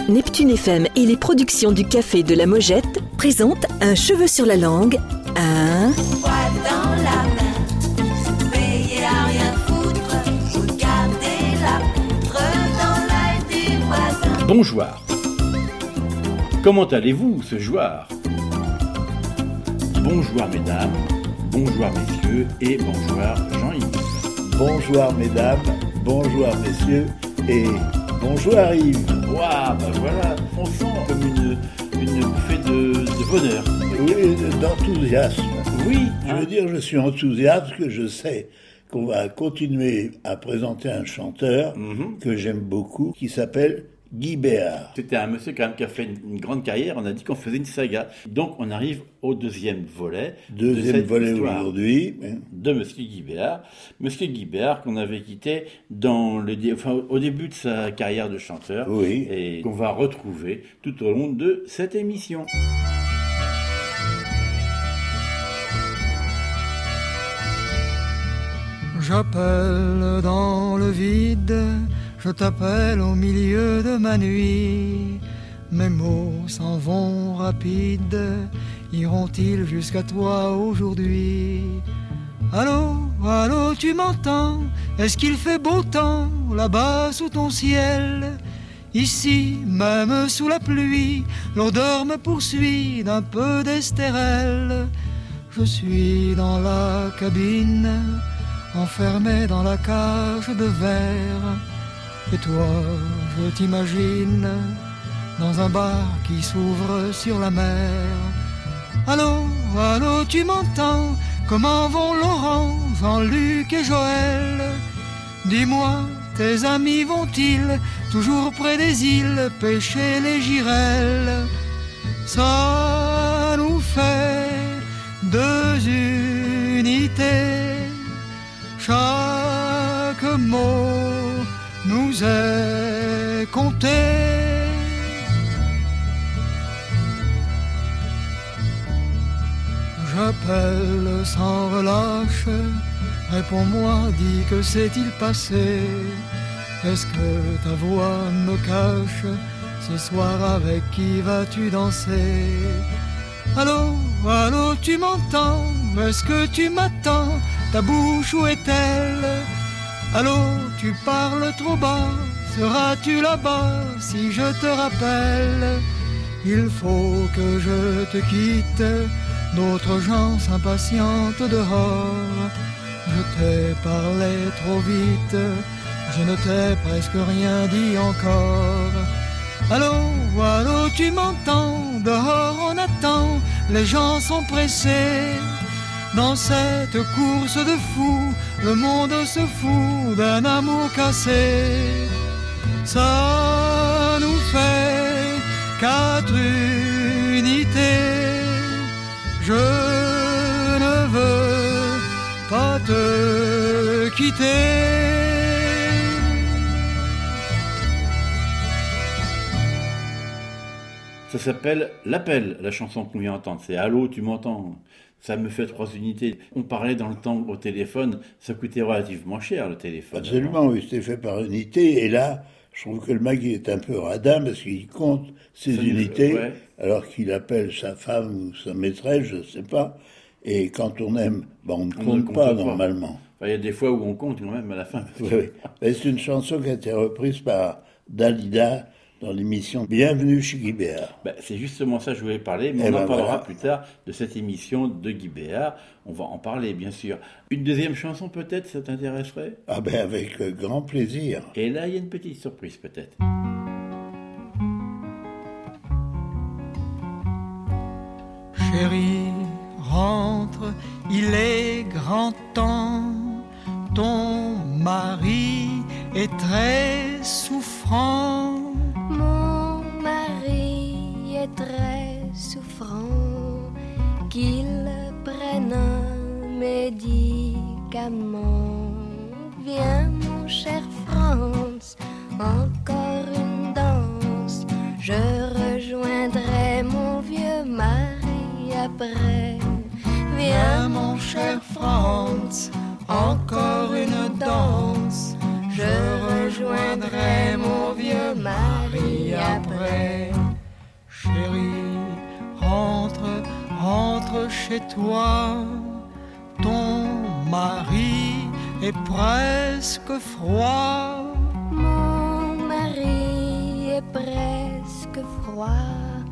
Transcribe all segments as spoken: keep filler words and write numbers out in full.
Neptune F M et les productions du Café de la Mojette présentent Un cheveu sur la langue, un... Poil dans la main, veillez à rien foutre, regardez la poutre dans l'œil du voisin. Bonjour. Comment allez-vous ce soir? Bonjour mesdames, bonjour messieurs et bonjour Jean-Yves. Bonjour mesdames, bonjour messieurs et bonjour Yves. Waouh, ben voilà, on sent comme une, une bouffée de, de bonheur. Oui, d'enthousiasme. Oui. Je hein. veux dire, je suis enthousiaste que je sais qu'on va continuer à présenter un chanteur Mhm. que j'aime beaucoup, qui s'appelle Guy Béard. C'était un monsieur quand même qui a fait une, une grande carrière, on a dit qu'on faisait une saga. Donc on arrive au deuxième volet. de Deuxième cette volet histoire aujourd'hui. de Monsieur Guy Béard. Monsieur Guy Béard qu'on avait quitté dans le, dé- enfin, au début de sa carrière de chanteur. Oui. Et qu'on va retrouver tout au long de cette émission. J'appelle dans le vide, je t'appelle au milieu de ma nuit. Mes mots s'en vont rapides, iront-ils jusqu'à toi aujourd'hui? Allô, allô, tu m'entends? Est-ce qu'il fait beau temps là-bas sous ton ciel? Ici, même sous la pluie, l'odeur me poursuit d'un peu d'estérel. Je suis dans la cabine, enfermé dans la cage de verre. Et toi, je t'imagine dans un bar qui s'ouvre sur la mer. Allô, allô, tu m'entends? Comment vont Laurent, Jean-Luc et Joël? Dis-moi, tes amis vont-ils toujours près des îles pêcher les girelles? Ça nous fait deux unités. Chaque mot nous est compté. J'appelle sans relâche, réponds-moi, dis que s'est-il passé? Est-ce que ta voix me cache? Ce soir avec qui vas-tu danser? Allô, allô, tu m'entends? Est-ce que tu m'attends? Ta bouche où est-elle? Allô, tu parles trop bas, seras-tu là-bas si je te rappelle? Il faut que je te quitte, d'autres gens s'impatientent dehors. Je t'ai parlé trop vite, je ne t'ai presque rien dit encore. Allô, allô, tu m'entends? Dehors on attend, les gens sont pressés. Dans cette course de fous, le monde se fout d'un amour cassé. Ça nous fait quatre unités. Je ne veux pas te quitter. Ça s'appelle L'Appel, la chanson qu'on vient d'entendre. C'est Allô, tu m'entends? Ça me fait trois unités. On parlait dans le temps au téléphone, ça coûtait relativement cher le téléphone. Absolument, oui, c'était fait par unité. Et là, je trouve que le mec il est un peu radin parce qu'il compte ses Ça, unités ouais. alors qu'il appelle sa femme ou sa maîtresse, je ne sais pas. Et quand on aime, ben, on ne On compte, ne compte pas, pas. normalement. Enfin, il y a des fois où on compte quand même à la fin. Oui, oui. Mais c'est une chanson qui a été reprise par Dalida dans l'émission Bienvenue chez Guy Béard. Ben, c'est justement ça que je voulais parler, mais Eh on ben en parlera voilà. plus tard de cette émission de Guy Béard. On va en parler, bien sûr. Une deuxième chanson, peut-être, ça t'intéresserait? Ah ben avec euh, grand plaisir. Et là, il y a une petite surprise, peut-être. Chérie, rentre, il est grand temps. Ton mari est très souffrant. Mon mari est très souffrant, qu'il prenne un médicament. Viens mon cher Franz, encore une danse. Je rejoindrai mon vieux mari après. Viens mon cher Franz, encore une danse. Je rejoindrai mon vieux mari après. chez toi, ton mari est presque froid. Mon mari est presque froid,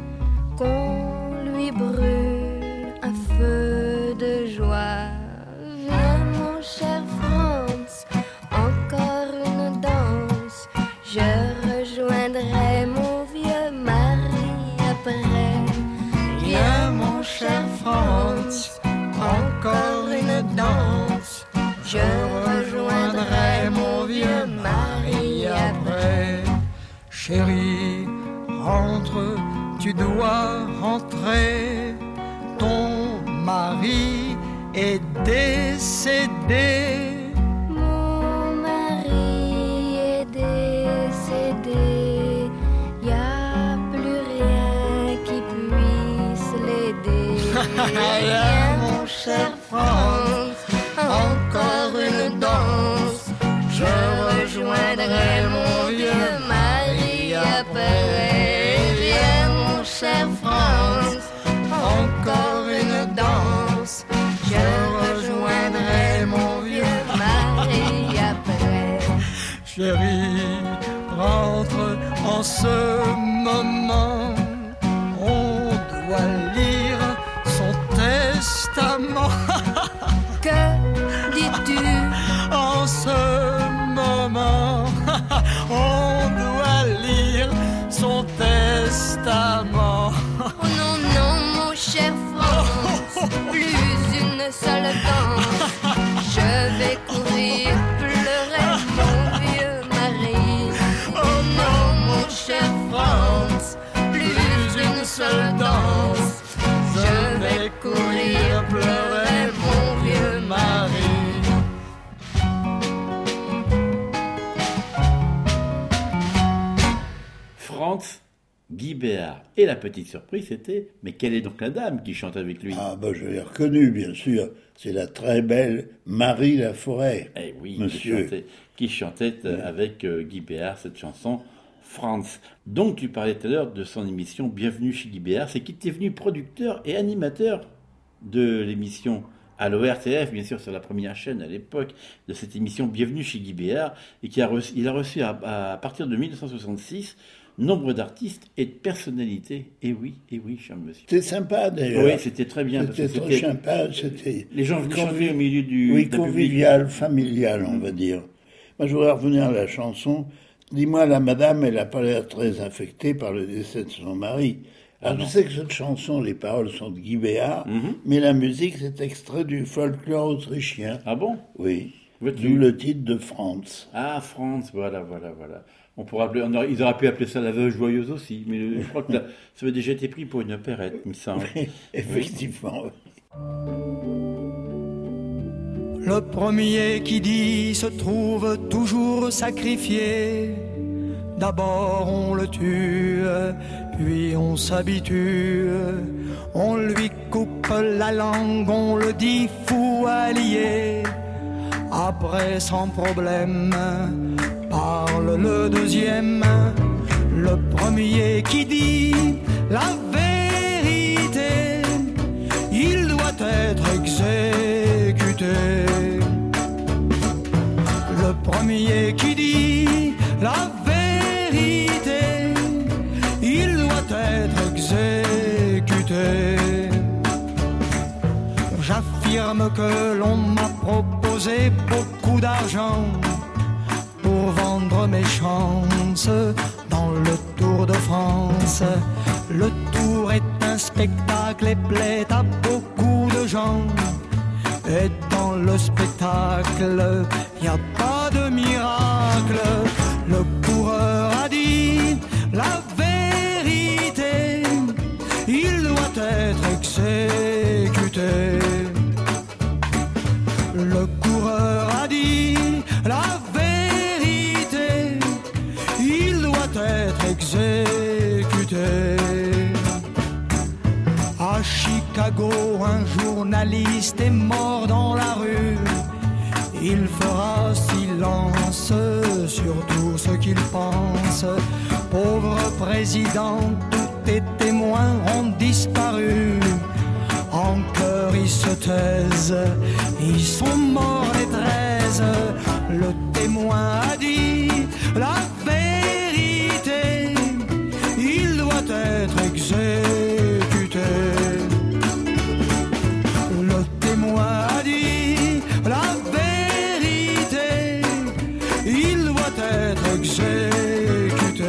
qu'on lui brûle un feu de joie. Viens mon cher Franz, encore une danse, je rejoindrai mon vieux mari après. Viens mon cher Franz, encore une danse, je rejoindrai mon vieux mari après. Chérie, rentre, tu dois rentrer, ton mari est décédé. Mon mari est décédé, y a plus rien qui puisse l'aider. Viens mon cher Franz, encore une danse, je rejoindrai mon vieux mari après. Viens mon cher Franz, encore une danse, je rejoindrai mon vieux mari après. Chérie, rentre en ce moment, on doit lire son testament. Que dis-tu? En ce moment, on doit lire son testament. Oh non, non, mon cher Franz, plus une seule danse, je vais courir pleurer mon vieux mari. Oh non, mon cher Franz, plus une seule danse, je vais courir pleurer mon vieux mari. Franz Guibert. Et la petite surprise, c'était, mais quelle est donc la dame qui chante avec lui? Ah, ben, je l'ai reconnue, bien sûr. C'est la très belle Marie Laforêt. Eh oui, monsieur. Qui chantait, qui chantait euh, avec euh, Guy Béard cette chanson Franz. Donc tu parlais tout à l'heure de son émission Bienvenue chez Guy Béard, c'est qu'il était venu producteur et animateur de l'émission à l'O R T F, bien sûr sur la première chaîne à l'époque de cette émission Bienvenue chez Guy Béard, et qui a reçu, il a reçu à, à partir de mille neuf cent soixante-six nombre d'artistes et de personnalités. Et oui, et oui, cher monsieur. C'était sympa d'ailleurs. Oui, c'était très bien. parce que C'était très sympa. C'était les gens venaient convi- chanter au milieu du Oui, d'un public. convivial, familial, on va dire. Moi, je voudrais revenir à la chanson. Dis-moi, la madame, elle n'a pas l'air très affectée par le décès de son mari. Alors, Ah je sais que cette chanson, les paroles sont de Guy Béard, Mhm. mais la musique, c'est extrait du folklore autrichien. Ah bon? Oui. Vois-tu? D'où le titre de Franz. Ah, France, voilà, voilà, voilà. On pourrait appeler, on aurait- ils auraient pu appeler ça la veuve joyeuse aussi, mais le- je crois que là, ça avait déjà été pris pour une opérette, il me semble. Effectivement. Le premier qui dit se trouve toujours sacrifié. D'abord on le tue, puis on s'habitue. On lui coupe la langue, on le dit fou allié. Après sans problème, parle le deuxième. Le premier qui dit la vérité, il doit être exécuté. Le premier qui dit la vérité, il doit être exécuté. J'affirme que l'on m'a proposé beaucoup d'argent pour vendre mes chances dans le Tour de France. Le Tour est un spectacle et plaît à beaucoup de gens. Et dans le spectacle, y a pas de miracle. Le coureur a dit la vérité, il doit être exécuté. Le coureur a dit la vérité, il doit être exécuté. À Chicago, un journaliste est mort dans la rue. Il fera silence sur tout ce qu'il pense. Pauvre président, tous tes témoins ont disparu. En chœur ils se taisent, ils sont morts les treize. Le témoin a dit la vérité, il doit être exécuté. Le témoin a dit la vérité, il doit être exécuté.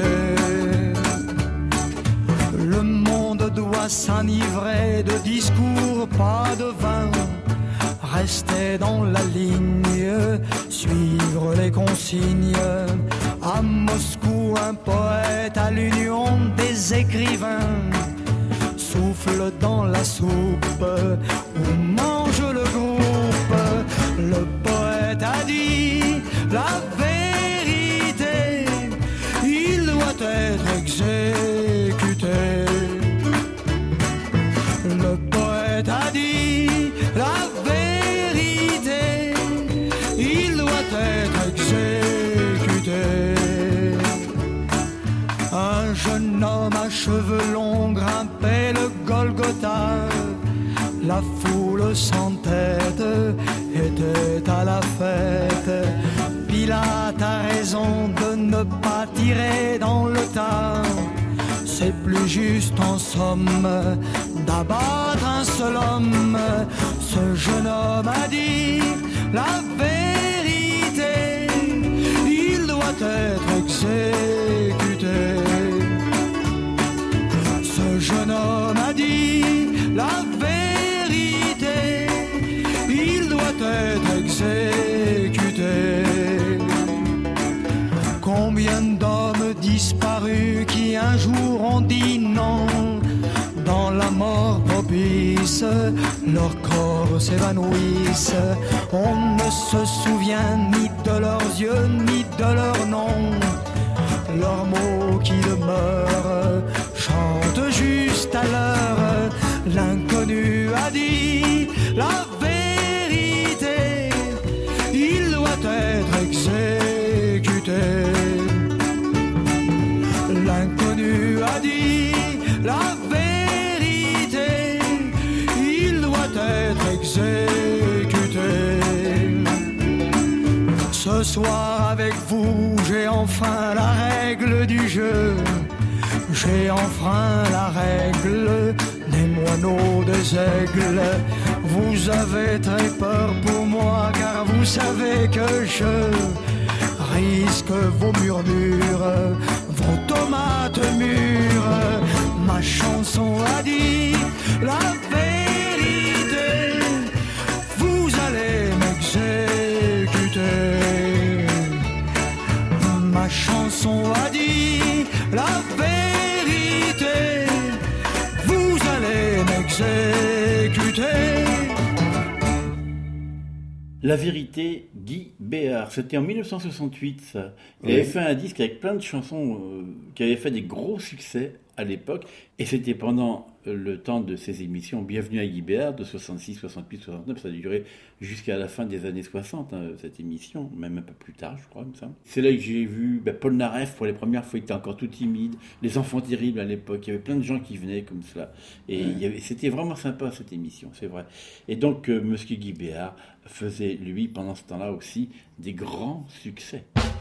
Le monde doit s'enivrer de discours, pas de vin. Rester dans la ligne, suivre les consignes. À Moscou, un poète à l'union des écrivains souffle dans la soupe où mange le groupe. Le poète a dit la vérité, il doit être exécuté. Le poète a dit la vérité, il doit être exécuté. Un jeune homme à cheveux longs grimpait le Golgotha. La foule sans tête était à la fête. Pilate a raison de ne pas tirer dans le tas. C'est plus juste en somme d'abattre un seul homme. Ce jeune homme a dit la vérité, il doit être exécuté. Ce jeune homme a dit la vérité, il doit être exécuté. Combien d'hommes disparus qui un jour ont dit non, dans la mort propice, leurs corps s'évanouissent. On ne se souvient ni de leurs yeux ni de leurs noms. Leurs mots qui demeurent chantent juste à l'heure. L'inconnu a dit la vérité, il doit être exécuté. L'inconnu a dit la vérité, il doit être exécuté. Ce soir avec vous, j'ai enfreint la règle du jeu. J'ai enfreint la règle des moineaux, des aigles. Vous avez très peur pour moi, car vous savez que je risque vos murmures, vos tomates mûres. Ma chanson a dit la vérité, vous allez m'exécuter. Ma chanson a dit la vérité, vous allez m'exécuter. La vérité, Guy Béard. C'était en mille neuf cent soixante-huit, ça. Il Oui. avait fait un disque avec plein de chansons euh, qui avaient fait des gros succès à l'époque. Et c'était pendant le temps de ses émissions Bienvenue à Guy Béard, de soixante-six, soixante-huit, soixante-neuf. Ça a duré jusqu'à la fin des années soixante, hein, cette émission. Même un peu plus tard, je crois, il me semble. C'est là que j'ai vu ben, Paul Naref pour les premières fois. Il était encore tout timide. Les Enfants Terribles à l'époque. Il y avait plein de gens qui venaient comme cela. Et il y avait, c'était vraiment sympa, cette émission, c'est vrai. Et donc, euh, Monsieur Guy Béard faisait, lui, pendant ce temps-là aussi, des grands succès.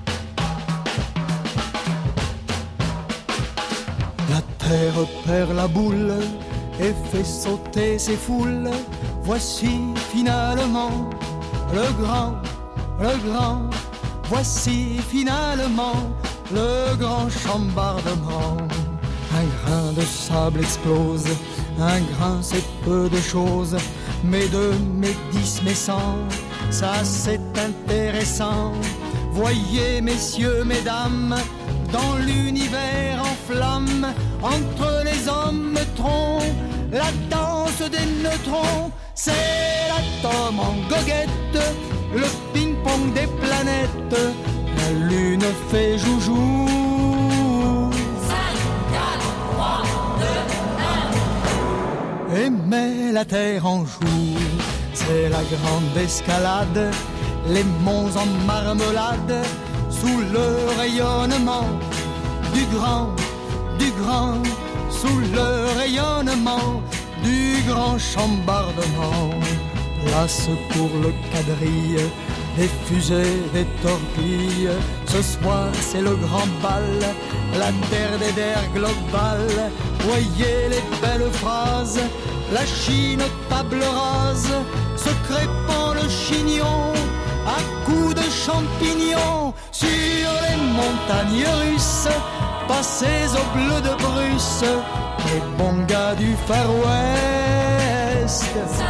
La terre perd la boule et fait sauter ses foules. Voici finalement le grand, le grand. Voici finalement le grand chambardement. Un grain de sable explose, un grain c'est peu de choses. Mais deux, mais dix, mais cent, ça c'est intéressant. Voyez messieurs, mesdames, dans l'univers en flammes, entre les hommes troncs, la danse des neutrons, c'est l'atome en goguette, le ping-pong des planètes, la lune fait joujou. cinq, quatre, trois, deux, un. Et met la terre en joue, c'est la grande escalade, les monts en marmelade, sous le rayonnement du grand, du grand, sous le rayonnement du grand chambardement. Place pour le quadrille, des fusées, des torpilles. Ce soir c'est le grand bal, la terre des terres globales. Voyez les belles phrases, la Chine table rase, se crépant le chignon à coups de champignons. Sur les montagnes russes, passez au bleu de Bruce, les bons gars du Far West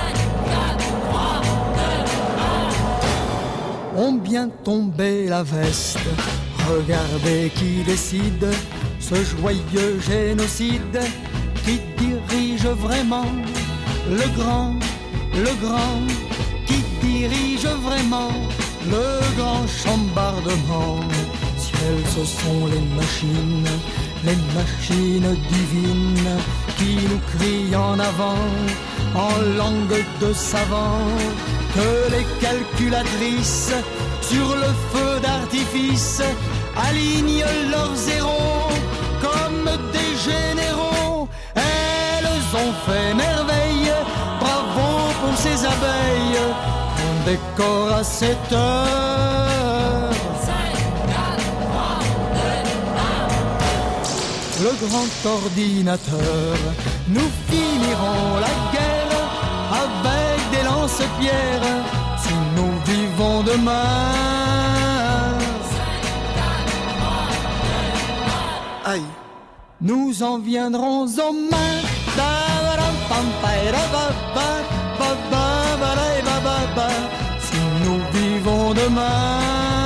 ont bien tombé la veste. Regardez qui décide ce joyeux génocide, qui dirige vraiment le grand, le grand, qui dirige vraiment le grand chambardement. Ciel, ce sont les machines, les machines divines qui nous crient en avant, en langue de savant, que les calculatrices sur le feu d'artifice alignent leurs zéros comme des généraux. Elles ont fait merveille, bravo pour ces abeilles, on décore à cette heure le grand ordinateur. Nous finirons la guerre avec des lance-pierres si nous vivons demain. Aïe, nous en viendrons aux mains. Si nous vivons demain.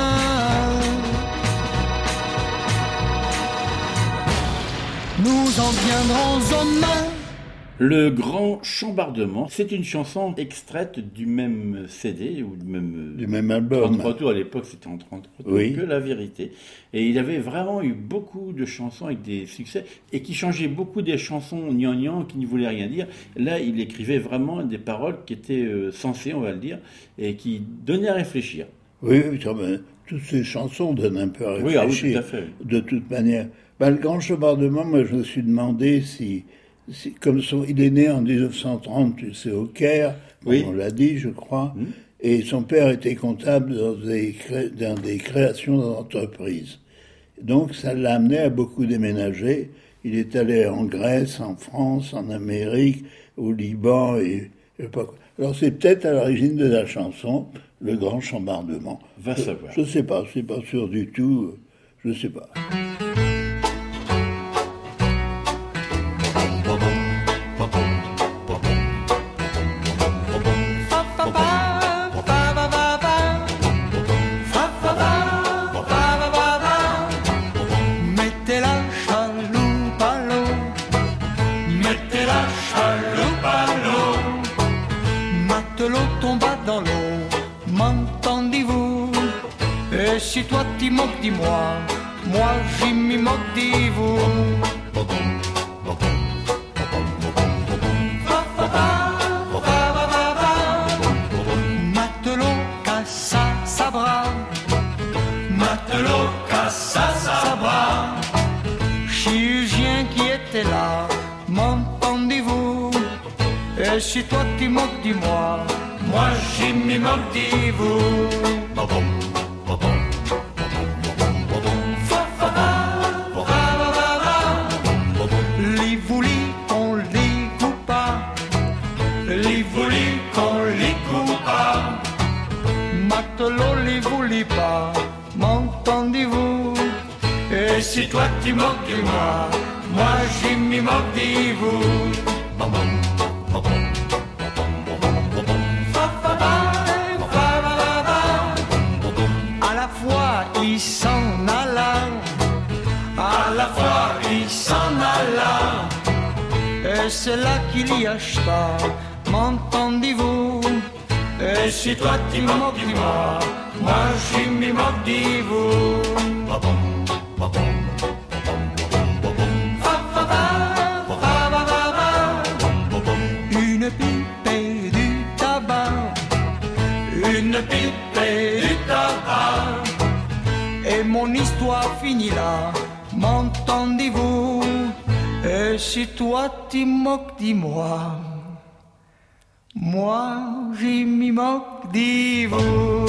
Nous en viendrons aux mains. Le Grand Chambardement, c'est une chanson extraite du même C D ou du même, du même album. trente-trois tours, à l'époque c'était en trente-trois tours, oui. Que La Vérité. Et il avait vraiment eu beaucoup de chansons avec des succès et qui changeaient beaucoup des chansons gnangnan qui ne voulaient rien dire. Là, il écrivait vraiment des paroles qui étaient euh, sensées, on va le dire, et qui donnaient à réfléchir. Oui, oui, toutes ces chansons donnent un peu à réfléchir. Oui, ah oui, tout à fait. De toute manière. Ben, le Grand Chambardement, moi je me suis demandé si... Si, comme son, il est né en dix-neuf cent trente, tu sais, au Caire, oui. On l'a dit, je crois, mmh. Et son père était comptable dans des, cré, dans des créations d'entreprises. Donc ça l'a amené à beaucoup déménager. Il est allé en Grèce, en France, en Amérique, au Liban, et, et pas quoi. Alors c'est peut-être à l'origine de la chanson, Le Grand Chambardement. Va savoir. Je ne sais pas, c'est pas sûr du tout, je ne sais pas. Si toi t'y moques, dis-moi, moi j'y m'y moque, dis-vous. Matelot, cassa, sabra. Matelot, cassa, sabra. Chirurgien qui était là, m'entendez-vous? Et si toi t'y moques, dis-moi, moi j'y m'y moque, dis-vous. M'entendez-vous? Et si toi tu moques de moi, moi j'y m'y moque de vous. À la fois il s'en alla, à la fois il s'en alla, et c'est là qu'il y acheta. M'entendez-vous? Et si toi tu moques de moi, moi j'y m'y moque de vous. Une pipe et du tabac, une pipe et du tabac, et mon histoire finit là, m'entendez-vous? Et si toi tu moques de moi, Moi, j'y m'y moque d'Ivo.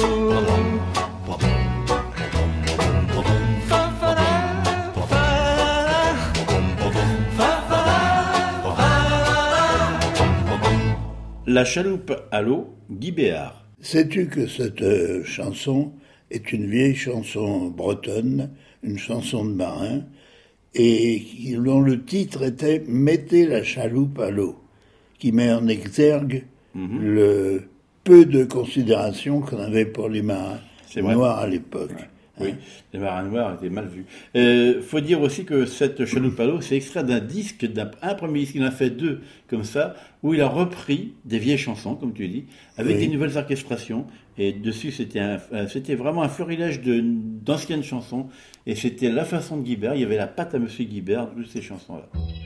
La chaloupe à l'eau, Guy Béart. Sais-tu que cette euh, chanson est une vieille chanson bretonne, une chanson de marin, et qui- dont le titre était « Mettez la chaloupe à l'eau », qui met en exergue Mhm. le peu de considération qu'on avait pour les marins C'est vrai. noirs à l'époque. Oui, les marins noirs étaient mal vus. Il faut dire aussi que cette chaloupe à l'eau, c'est extrait d'un disque, d'un un premier disque, il en a fait deux comme ça, où il a repris des vieilles chansons, comme tu dis, avec Oui. des nouvelles orchestrations. Et dessus, c'était un- euh, c'était vraiment un florilège de- d'anciennes chansons. Et c'était la façon de Guibert. Il y avait la patte à Monsieur Guibert de ces chansons-là.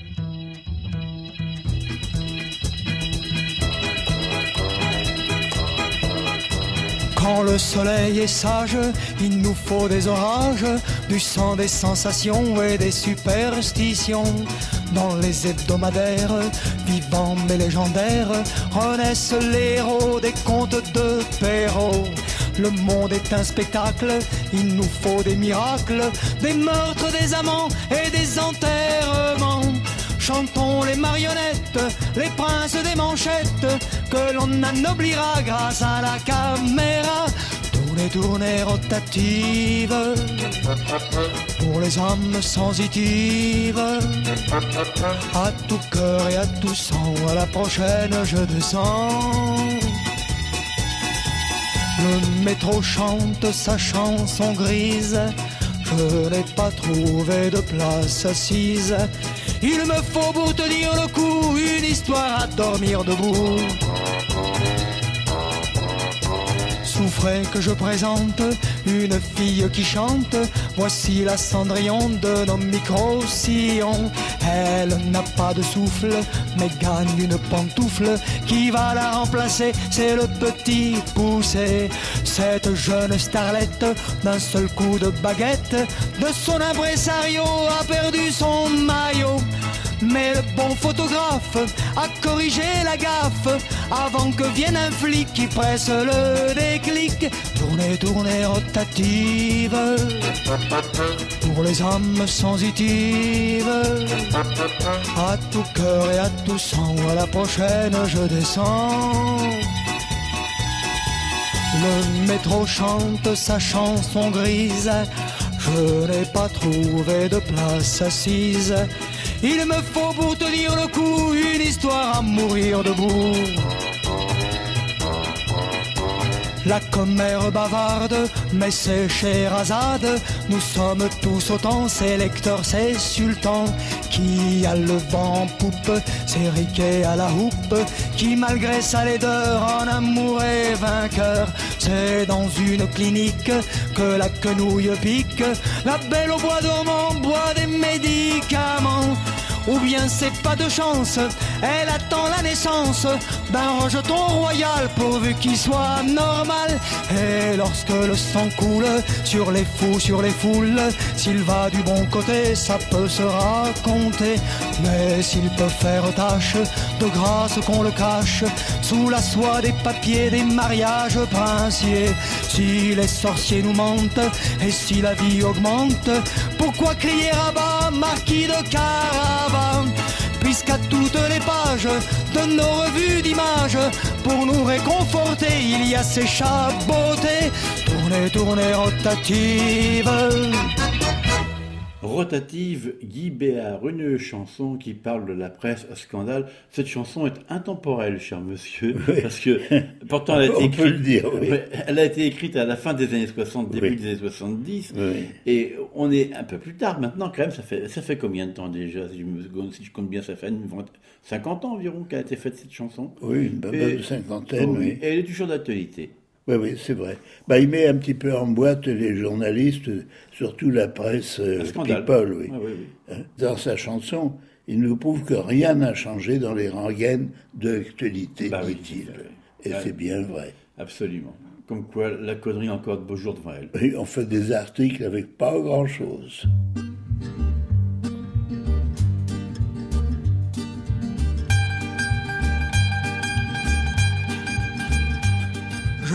Quand le soleil est sage, il nous faut des orages, du sang, des sensations et des superstitions. Dans les hebdomadaires, vivants mais légendaires, renaissent les héros des contes de Perrault. Le monde est un spectacle, il nous faut des miracles, des meurtres, des amants et des enterrements. Chantons les marionnettes, les princes des manchettes, que l'on anoblira grâce à la caméra. Tournez, tournez, rotative, pour les âmes sensitives. À tout cœur et à tout sang, à la prochaine je descends. Le métro chante sa chanson grise, je n'ai pas trouvé de place assise. Il me faut pour tenir le coup une histoire à dormir debout. Souffrez que je présente une fille qui chante. Voici la Cendrillon de nos micro-sillons. Elle n'a pas de souffle, mais gagne une pantoufle qui va la remplacer. C'est le petit poussé. Cette jeune starlette, d'un seul coup de baguette, de son impresario a perdu son maillot. Mais le bon photographe a corrigé la gaffe avant que vienne un flic qui presse le déclic. Tournez, tournez, rotative, pour les âmes sensitives. À tout cœur et à tout sang, à la prochaine je descends. Le métro chante sa chanson grise, je n'ai pas trouvé de place assise. Il me faut pour tenir le coup une histoire à mourir debout. La commère bavarde, mais c'est Scheherazade. Nous sommes tous autant, c'est lecteurs, c'est sultan. Qui a le vent en poupe, c'est Riquet à la houppe. Qui malgré sa laideur en amour est vainqueur. C'est dans une clinique que la quenouille pique. La belle au bois dormant boit des médicaments. Ou bien c'est pas de chance, elle attend la naissance d'un rejeton royal pourvu qu'il soit normal. Et lorsque le sang coule sur les fous, sur les foules, s'il va du bon côté, ça peut se raconter. Mais s'il peut faire tâche, de grâce qu'on le cache sous la soie des papiers des mariages princiers. Si les sorciers nous mentent et si la vie augmente, pourquoi crier à bas, marquis de Carabas? Puisqu'à toutes les pages de nos revues d'images, pour nous réconforter, il y a ces chabotés. Tournez, tournez, rotative. Rotative, Guy Béart, une chanson qui parle de la presse à scandale. Cette chanson est intemporelle, cher monsieur, Oui. parce que pourtant elle a été On écrite, peut le dire, oui. elle a été écrite à la fin des années soixante, début Oui. des années soixante-dix, Oui. et on est un peu plus tard maintenant quand même. Ça fait, ça fait combien de temps déjà, si je, me, si je compte bien, ça fait une vingt- cinquante ans environ qu'a été faite cette chanson. Oui, une bonne cinquantaine, oui. Et elle est toujours d'actualité. Oui, oui, c'est vrai. Bah, il met un petit peu en boîte les journalistes, surtout la presse euh, Un scandale. people, oui. Ah oui, oui. Hein, dans sa chanson, il nous prouve que rien n'a changé dans les rengaines de l'actualité, Bah oui, dit-il. oui. Et Ah, c'est bien vrai. Absolument. Comme quoi, la connerie a encore de beaux jours devant elle. Oui, on fait des articles avec pas grand-chose.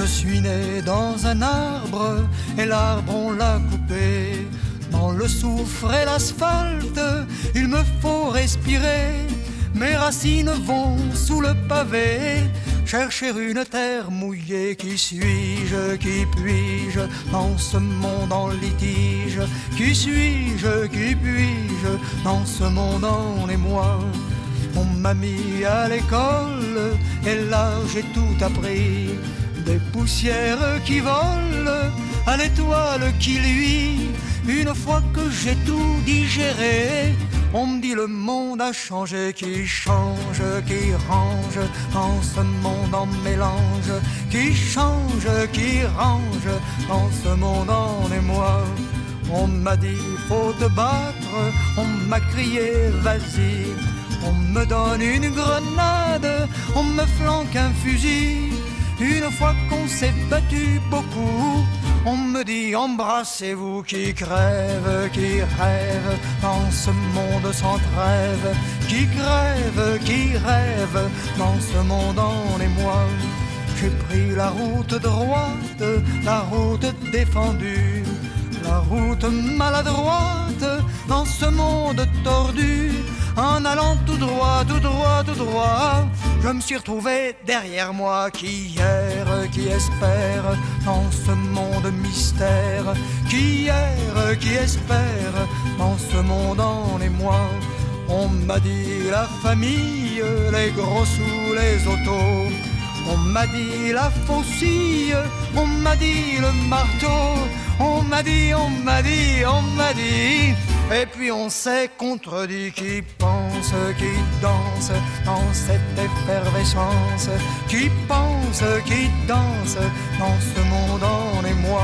Je suis né dans un arbre et l'arbre on l'a coupé. Dans le soufre et l'asphalte, il me faut respirer. Mes racines vont sous le pavé, chercher une terre mouillée. Qui suis-je, qui puis-je dans ce monde en litige? Qui suis-je, qui puis-je dans ce monde en émoi? On m'a mis à l'école et là j'ai tout appris. Des poussières qui volent à l'étoile qui luit. Une fois que j'ai tout digéré, on me dit le monde a changé. Qui change, qui range dans ce monde en mélange? Qui change, qui range dans ce monde en émoi? On m'a dit faut te battre, on m'a crié vas-y. On me donne une grenade, on me flanque un fusil. Une fois qu'on s'est battu beaucoup, on me dit embrassez-vous. Qui crève, qui rêve dans ce monde sans trêve? Qui crève, qui rêve dans ce monde en émoi? J'ai pris la route droite, la route défendue, la route maladroite dans ce monde tordu. En allant tout droit, tout droit, tout droit, je me suis retrouvé derrière moi. Qui erre, qui espère dans ce monde mystère? Qui erre, qui espère dans ce monde en émoi? On m'a dit la famille, les gros sous les autos. On m'a dit la faucille, on m'a dit le marteau. On m'a dit, on m'a dit, on m'a dit. Et puis on s'est contredit. Qui pense, qui danse dans cette effervescence? Qui pense, qui danse dans ce monde en émoi?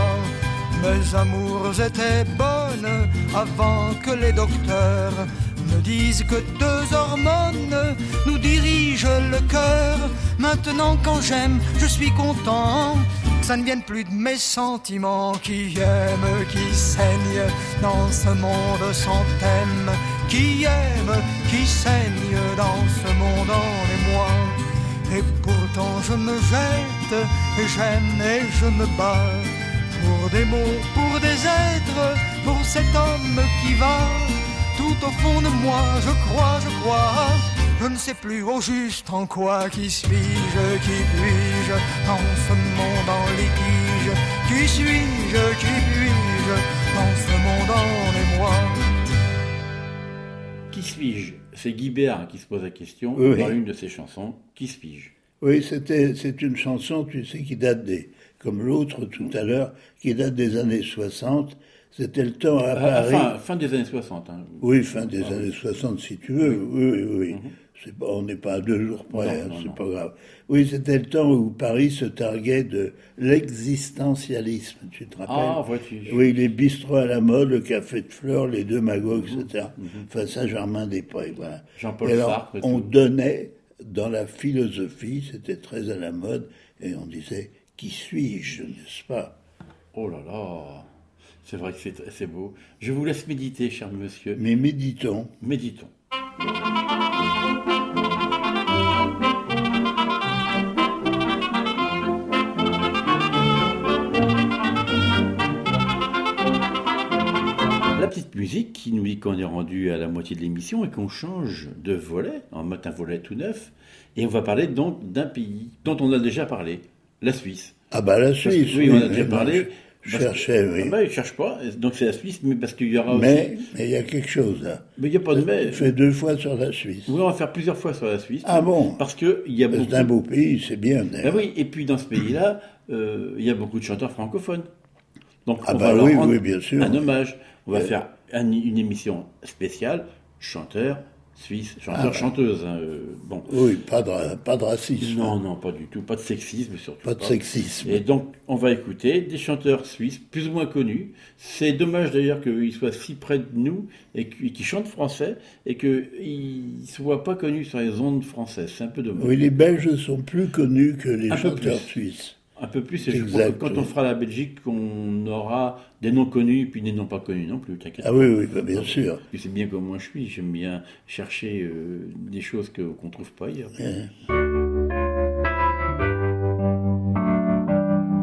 Mes amours étaient bonnes avant que les docteurs me disent que deux hormones nous dirigent le cœur. Maintenant quand j'aime, je suis content, que ça ne vienne plus de mes sentiments. Qui aime, qui saigne dans ce monde sans thème? Qui aime, qui saigne dans ce monde en émoi? Et pourtant je me jette, et j'aime et je me bats pour des mots, pour des êtres, pour cet homme qui va. Tout au fond de moi, je crois, je crois, je ne sais plus au juste en quoi. Qui suis-je, qui puis-je dans ce monde en litige? Qui suis-je, qui puis-je dans ce monde en émoi? Qui suis-je? C'est Guy Béard qui se pose la question oui. dans une de ses chansons. Qui suis-je? Oui, c'était, c'est une chanson, tu sais, qui date des, comme l'autre tout à l'heure, qui date des années soixante. C'était le temps à Paris. Fin, fin des années soixante. Hein. Oui, fin des ah, années oui. soixante, si tu veux. Oui, oui, oui. Mm-hmm. C'est pas, on n'est pas à deux jours près, non, hein, non, c'est non. pas grave. Oui, c'était le temps où Paris se targuait de l'existentialisme, tu te rappelles? Ah, vois-tu. Oui, les bistrots à la mode, le café de fleurs, les deux magots, et cetera. Mm-hmm. Enfin, Saint-Germain-des-Prés, voilà. Jean-Paul et alors, Sartre. Et on tout. donnait, dans la philosophie, c'était très à la mode, et on disait, qui suis-je, n'est-ce pas? Oh là là, c'est vrai que c'est, c'est beau. Je vous laisse méditer, cher monsieur. Mais méditons. Méditons. La petite musique qui nous dit qu'on est rendu à la moitié de l'émission et qu'on change de volet, en mode un volet tout neuf, et on va parler donc d'un pays dont on a déjà parlé, la Suisse. Ah bah la Suisse, que, oui, oui, on a déjà parlé. Je cherchais, que, oui. Ah bah, il ne cherche pas, donc c'est la Suisse, mais parce qu'il y aura mais, aussi... Mais il y a quelque chose là. Mais il n'y a pas de mais. Je fais deux fois sur la Suisse. Oui, on va faire plusieurs fois sur la Suisse. Ah bon? Parce qu'il y a beaucoup... C'est un beau pays, c'est bien. Ben oui, et puis dans ce pays-là, euh, il y a beaucoup de chanteurs francophones. Donc ah on bah va leur oui, rendre oui, bien sûr. un hommage. On va ouais. faire un, une émission spéciale, chanteurs suisses, chanteurs, ah bah. chanteuses. Hein, euh, bon. Oui, pas de, pas de racisme. Non, non, pas du tout. Pas de sexisme, surtout. Pas de pas. sexisme. Et donc, on va écouter des chanteurs suisses, plus ou moins connus. C'est dommage d'ailleurs qu'ils soient si près de nous et qu'ils chantent français et qu'ils ne soient pas connus sur les ondes françaises. C'est un peu dommage. Oui, les Belges sont plus connus que les un chanteurs suisses. Un peu plus, et je crois que quand on fera la Belgique, on aura des noms connus et puis des noms pas connus non plus, t'inquiète ah pas. oui, oui, bah bien sûr. Tu sais bien comment je suis, j'aime bien chercher euh, des choses que, qu'on ne trouve pas ailleurs. Yeah.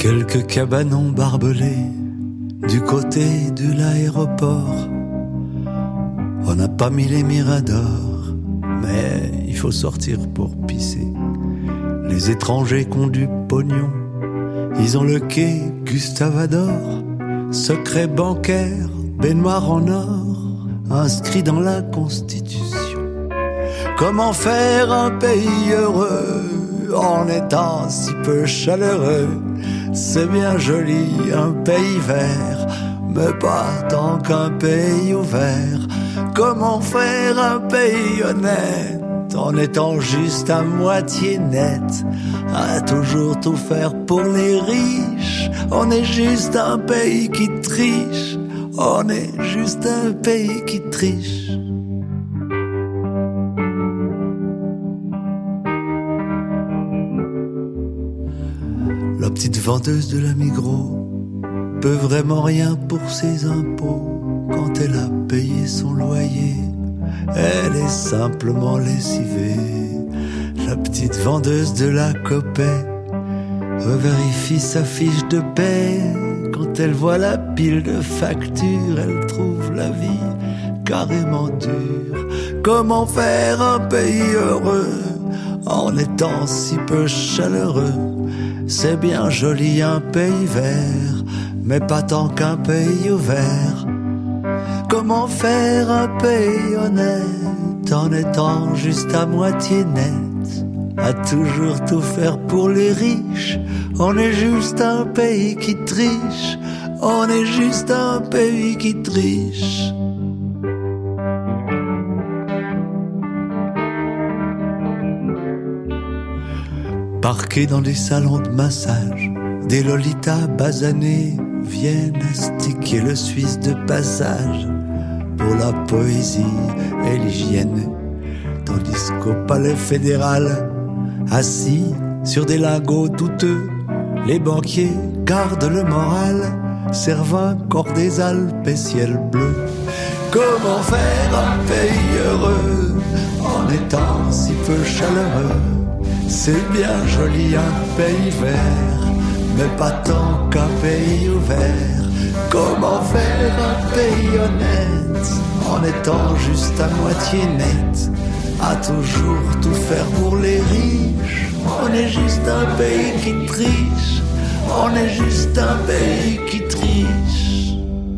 Quelques cabanons barbelés du côté de l'aéroport. On n'a pas mis les miradors, mais il faut sortir pour pisser. Les étrangers qui ont du pognon, ils ont le quai Gustave Ador. Secret bancaire, baignoire en or, inscrit dans la Constitution. Comment faire un pays heureux en étant si peu chaleureux? C'est bien joli un pays vert, mais pas tant qu'un pays ouvert. Comment faire un pays honnête en étant juste à moitié net? À toujours tout faire pour les riches. On est juste un pays qui triche. On est juste un pays qui triche. La petite vendeuse de la Migros peut vraiment rien pour ses impôts. Quand elle a payé son loyer, elle est simplement lessivée. La petite vendeuse de la Copay revérifie sa fiche de paie. Quand elle voit la pile de factures, elle trouve la vie carrément dure. Comment faire un pays heureux en étant si peu chaleureux? C'est bien joli un pays vert, mais pas tant qu'un pays ouvert. Comment faire un pays honnête en étant juste à moitié net? À toujours tout faire pour les riches. On est juste un pays qui triche. On est juste un pays qui triche. Parqués dans des salons de massage, des lolitas basanées viennent astiquer le Suisse de passage pour la poésie et l'hygiène. Tandis qu'au palais fédéral, assis sur des lingots douteux, les banquiers gardent le moral, servent un corps des Alpes et ciel bleu. Comment faire un pays heureux en étant si peu chaleureux? C'est bien joli un pays vert, mais pas tant qu'un pays ouvert. Comment faire un pays honnête en étant juste à moitié net? À toujours tout faire pour les riches. On est juste un pays qui triche. On est juste un pays qui triche.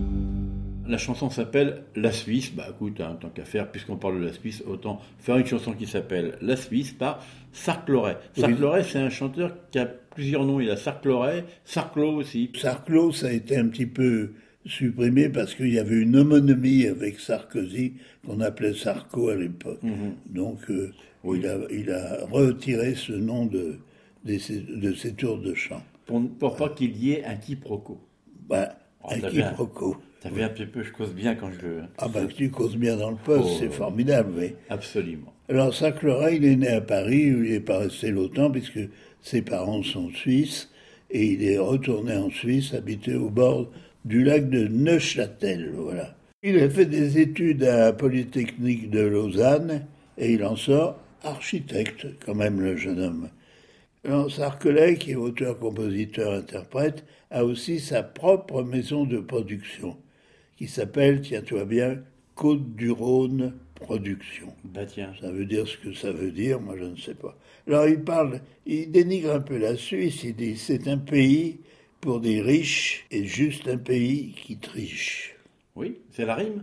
La chanson s'appelle La Suisse. Bah écoute, hein, tant qu'à faire, puisqu'on parle de la Suisse, autant faire une chanson qui s'appelle La Suisse par Sark-Loret. Sark-Loret, c'est un chanteur qui a plusieurs noms. Il a Sark-Loret, Sarklo aussi. Sarklo, ça a été un petit peu supprimé parce qu'il y avait une homonymie avec Sarkozy qu'on appelait Sarko à l'époque. Mm-hmm. Donc euh, oui. il, a, il a retiré ce nom de, de, ses, de ses tours de chant. Pour, pour pas qu'il y ait un quiproquo. Bah, oh, un quiproquo. T'as vu un petit peu, je cause bien quand je le... Ah bah tu causes bien dans le poste, oh, c'est formidable, oui. Absolument. Alors Sark-Loret, il est né à Paris, où il n'est pas resté longtemps, puisque ses parents sont suisses, et il est retourné en Suisse, habité au bord du lac de Neuchâtel, voilà. Il a fait des études à Polytechnique de Lausanne, et il en sort architecte, quand même, le jeune homme. Alors Sark-Loret, qui est auteur, compositeur, interprète, a aussi sa propre maison de production, qui s'appelle, tiens-toi bien, Côte-du-Rhône Production. Bah tiens. Ça veut dire ce que ça veut dire, moi je ne sais pas. Alors il parle, il dénigre un peu la Suisse, il dit c'est un pays pour des riches et juste un pays qui triche. Oui, c'est la rime.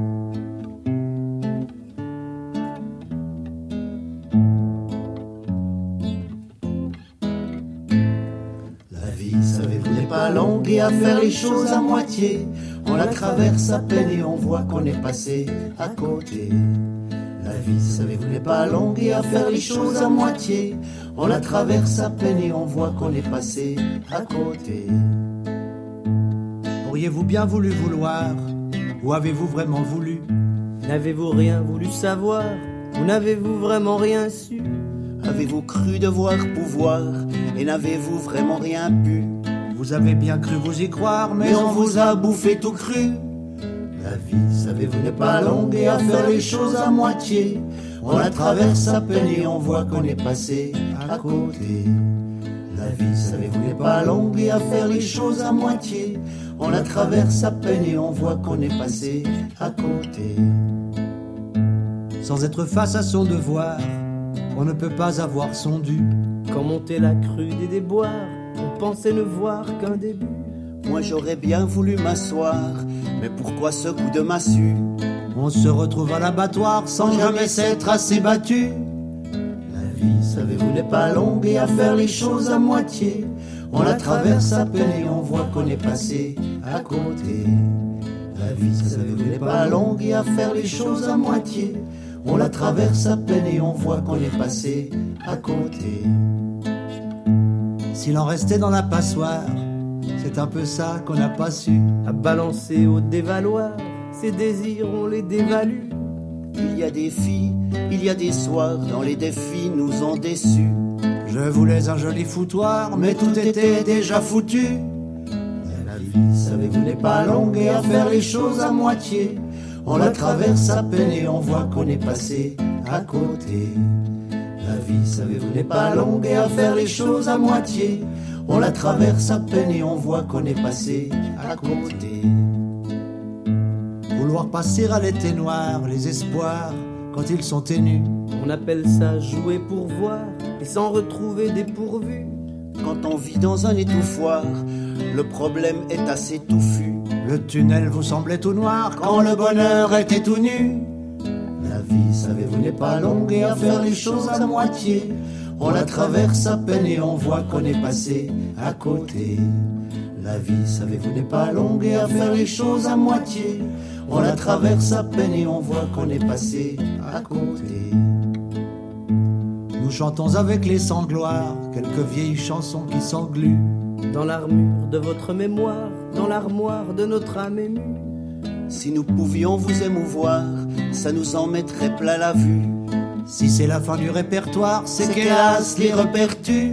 La vie, savez-vous, n'est pas longue et à faire les choses à moitié. On la traverse à peine et on voit qu'on est passé à côté. La vie, savez-vous, n'est pas longue et à faire les choses à moitié. On la traverse à peine et on voit qu'on est passé à côté. Auriez-vous bien voulu vouloir, ou avez-vous vraiment voulu? N'avez-vous rien voulu savoir, ou n'avez-vous vraiment rien su? Avez-vous cru devoir pouvoir, et n'avez-vous vraiment rien pu? Vous avez bien cru vous y croire, mais, mais on vous a bouffé tout cru. La vie, savez-vous, n'est pas longue et à faire les choses à moitié. On la traverse à peine et on voit qu'on est passé à côté. La vie, savez-vous, n'est pas longue et à faire les choses à moitié. On la traverse à peine et on voit qu'on est passé à côté. Sans être face à son devoir, on ne peut pas avoir son dû. Quand montait la crue des déboires, on pensait ne voir qu'un début. Moi j'aurais bien voulu m'asseoir, mais pourquoi ce coup de massue? On se retrouve à l'abattoir sans jamais s'être assez battu. La vie, savez-vous, n'est pas longue et à faire les choses à moitié. On la traverse à peine et on voit qu'on est passé à côté. La vie, savez-vous, n'est pas longue et à faire les choses à moitié. On la traverse à peine et on voit qu'on est passé à côté. S'il en restait dans la passoire, c'est un peu ça qu'on n'a pas su. À balancer au dévaloir, ces désirs on les dévalue. Il y a des filles, il y a des soirs, dans les défis nous ont déçus. Je voulais un joli foutoir, mais tout était déjà foutu. La vie, savez-vous, n'est pas longue et à faire les choses à moitié. On la traverse à peine et on voit qu'on est passé à côté. La vie, savez-vous, n'est pas longue et à faire les choses à moitié. On la traverse à peine et on voit qu'on est passé à côté. Vouloir passer à l'été noir les espoirs quand ils sont ténus. On appelle ça jouer pour voir et s'en retrouver dépourvu. Quand on vit dans un étouffoir, le problème est assez touffu. Le tunnel vous semblait tout noir quand le bonheur était tout nu. La vie, savez-vous, n'est pas longue et à faire les choses à moitié. On la traverse à peine et on voit qu'on est passé à côté. La vie, savez-vous, n'est pas longue et à faire les choses à moitié. On la traverse à peine et on voit qu'on est passé à côté. Nous chantons avec les sangloirs quelques vieilles chansons qui s'engluent. Dans l'armure de votre mémoire, dans l'armoire de notre âme émue. Si nous pouvions vous émouvoir, ça nous en mettrait plein la vue. Si c'est la fin du répertoire, c'est, c'est qu'hélas les repères tuent.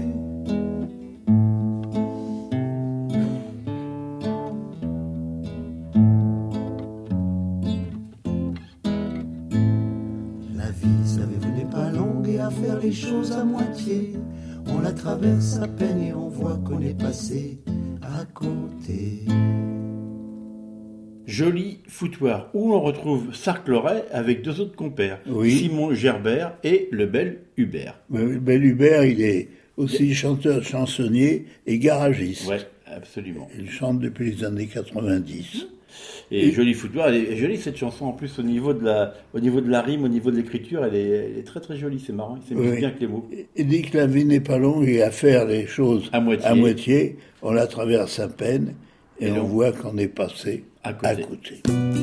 La vie, savez-vous, n'est pas longue et à faire les choses à moitié. On la traverse à peine et on voit qu'on est passé à côté. Joli foutoir, où on retrouve Sark-Loret avec deux autres compères, oui. Simon Gerbert et le bel Hubert. Le bel Hubert, il est aussi chanteur, chansonnier et garagiste. Oui, absolument. Il chante depuis les années quatre-vingt-dix. Et, et Joli foutoir, elle est jolie cette chanson en plus au niveau de la, au niveau de la rime, au niveau de l'écriture, elle est, elle est très très jolie, c'est marrant, il s'amuse oui. bien avec les mots. Il dit que la vie n'est pas longue et à faire les choses à moitié, à moitié on la traverse à peine et, et on voit qu'on est passé à côté. À côté.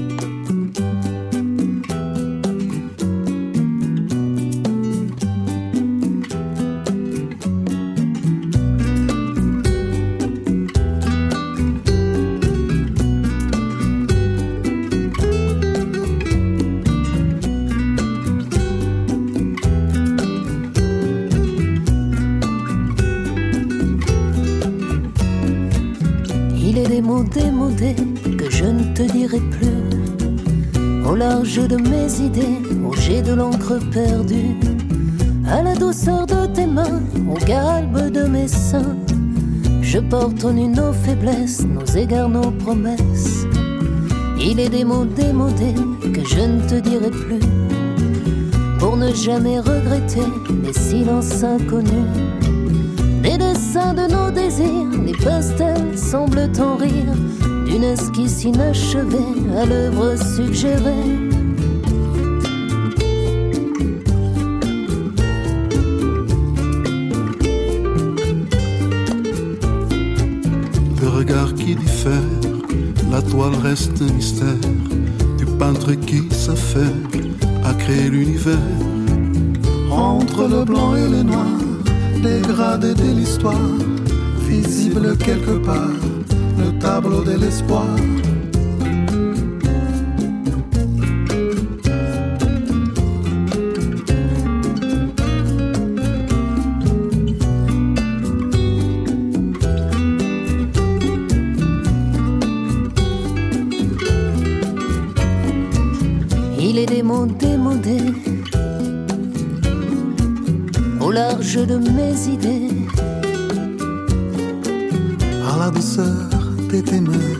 Démodé que je ne te dirai plus. Au large de mes idées, au jet de l'encre perdue, à la douceur de tes mains, au galbe de mes seins, je porte en nu nos faiblesses, nos égards, nos promesses. Il est des mots démodés que je ne te dirai plus, pour ne jamais regretter les silences inconnus. Les dessins de nos désirs, les pastels semblent en rire d'une esquisse inachevée à l'œuvre suggérée. Le regard qui diffère, la toile reste un mystère du peintre qui s'affaire à créer l'univers. Entre le blanc et le noir, dégradé de l'histoire, visible quelque part, le tableau de l'espoir. Il est des mots démodés au large de mes idées, à la douceur de tes mains.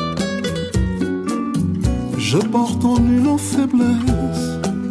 Je porte en une faiblesse.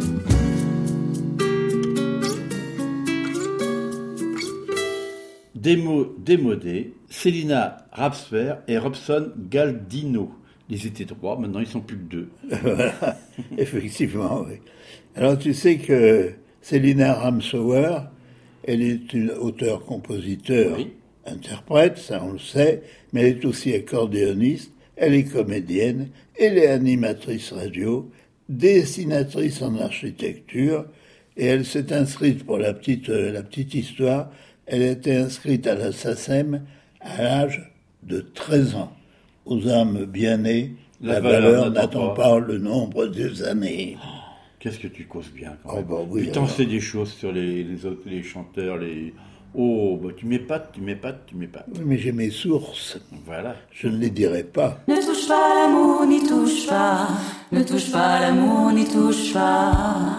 Démo, démodé, Célina Rapsfer et Robson Galdino. Ils étaient trois, maintenant ils sont plus que deux. Voilà, effectivement, oui. Alors tu sais que Célina Ramsauer, elle est une auteure-compositeur, oui. Interprète, ça on le sait, mais elle est aussi accordéoniste, elle est comédienne, elle est animatrice radio, dessinatrice en architecture, et elle s'est inscrite, pour la petite, euh, la petite histoire, elle était inscrite à la SACEM à l'âge de treize ans. Aux âmes bien nées, la, la valeur, valeur n'attend pas. pas le nombre des années. Oh, qu'est-ce que tu causes bien quand même. Oh, bah oui, Putain, alors... c'est des choses sur les, les, autres, les chanteurs, les... Oh, bah tu m'épates, tu m'épates, tu m'épates. Oui, mais j'ai mes sources. Voilà. Je ne les dirai pas. Ne touche pas à l'amour, n'y touche pas. Ne touche pas à l'amour, n'y touche pas.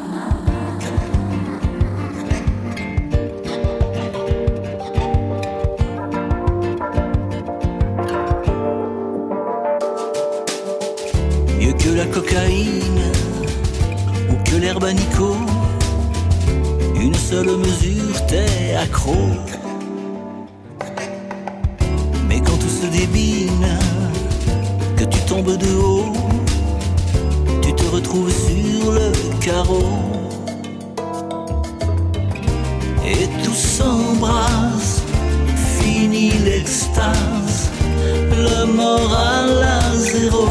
Mieux que la cocaïne ou que l'herbe à Nico, une seule mesure t'est accro. Mais quand tout se débine, que tu tombes de haut, tu te retrouves sur le carreau. Et tout s'embrasse, fini l'extase, le moral à zéro.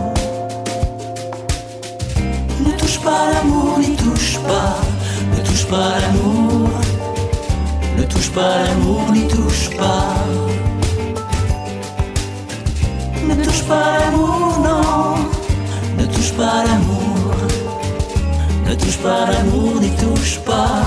Ne touche pas à l'amour, n'y touche pas. Ne touche pas à l'amour, ne touche pas à l'amour, n'y touche pas. Ne touche pas à l'amour, non. Ne touche pas à l'amour, ne touche pas à l'amour, n'y touche pas.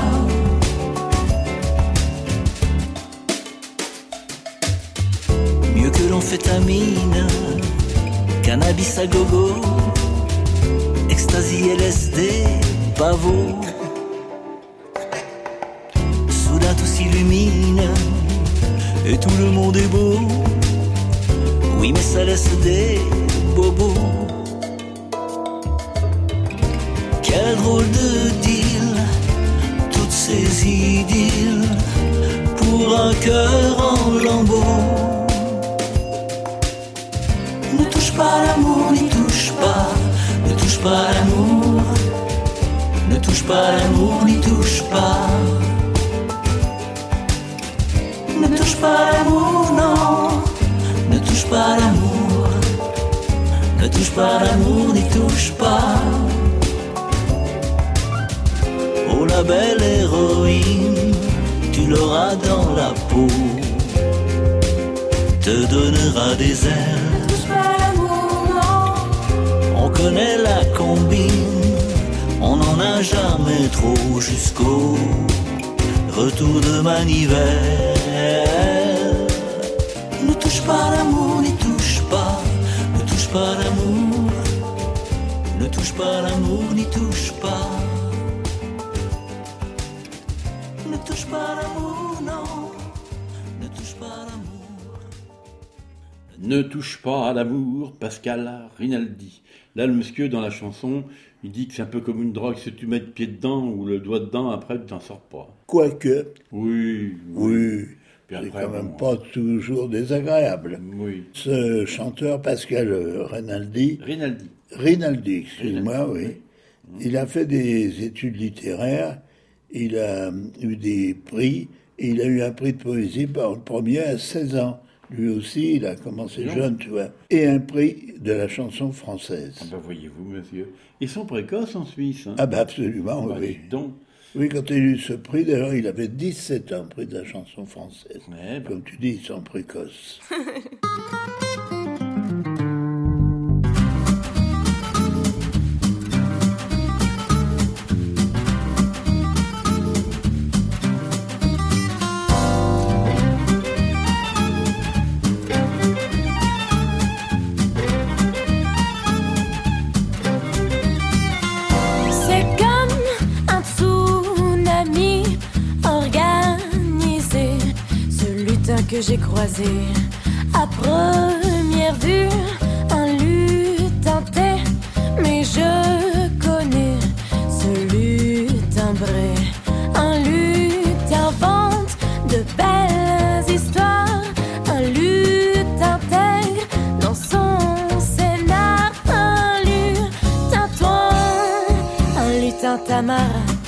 Mieux que l'amphétamine, cannabis à gogo, ecstasy, L S D, pavot. Soudain tout s'illumine et tout le monde est beau. Oui, mais ça laisse des bobos. Quel drôle de deal, toutes ces idylles pour un cœur en lambeaux. Ne touche pas à l'amour, n'y touche pas. Ne touche pas à l'amour, ne touche pas à l'amour, n'y touche pas. Ne touche pas à l'amour, non. Ne touche pas à l'amour, ne touche pas à l'amour, n'y touche pas. Oh la belle héroïne, tu l'auras dans la peau, te donnera des ailes. Ne touche pas à l'amour, non. On connaît la combine, on n'en a jamais trop jusqu'au retour de manivelle. Ne touche pas à l'amour, n'y touche pas. Ne touche pas à l'amour, ne touche pas à l'amour, n'y touche pas. Ne touche pas à l'amour, non. Ne touche pas à l'amour. Ne touche pas à l'amour, Pascal Rinaldi. Là, le monsieur, dans la chanson, il dit que c'est un peu comme une drogue. Si tu mets le pied dedans ou le doigt dedans, après, tu t'en sors pas. Quoique. Oui. Oui. oui. Puis c'est après, quand même bon, pas toujours désagréable. Oui. Ce chanteur, Pascal Rinaldi. Rinaldi. Rinaldi, excuse-moi, oui. oui. Il a fait des études littéraires. Il a eu des prix. Et il a eu un prix de poésie par le premier à seize ans. Lui aussi, il a commencé non. jeune, tu vois. Et un prix de la chanson française. Ah ben voyez-vous, monsieur. Ils sont précoces en Suisse. Hein. Ah ben absolument, bah, oui. Donc. Oui, quand il a eu ce prix, d'ailleurs, il avait dix-sept ans, prix de la chanson française. Ouais, bah. Comme tu dis, ils sont précoces. Que j'ai croisé première vue, un lutin t'est, mais je connais ce lutin vrai. Un lutin invente de belles histoires, un lutin intègre dans son scénar, un lutin toi, un lutin tamara.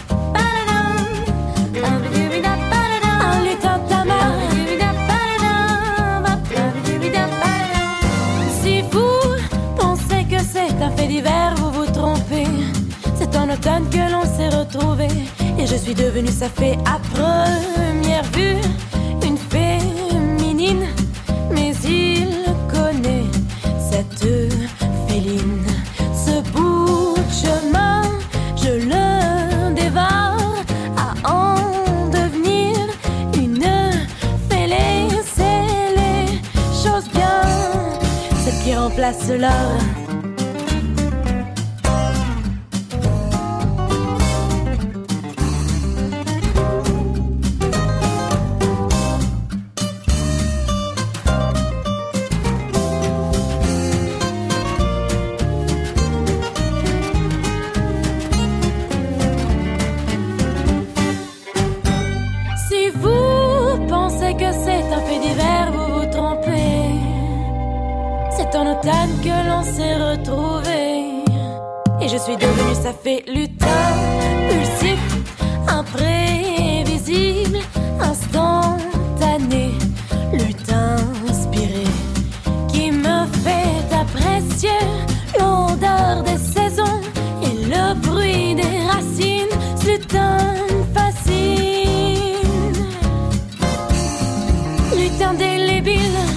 Un fait divers, vous vous trompez. C'est en automne que l'on s'est retrouvés. Et je suis devenue sa fée à première vue, une féminine. Mais il connaît cette féline. Ce bout de chemin, je le dévore. À en devenir une fêlée. C'est les choses bien, celles qui remplacent l'or. Que l'on s'est retrouvés. Et je suis devenue sa fée lutin, pulsif, imprévisible, instantané, lutin inspiré, qui me fait apprécier l'odeur des saisons et le bruit des racines. Ce lutin me fascine, lutin délébile.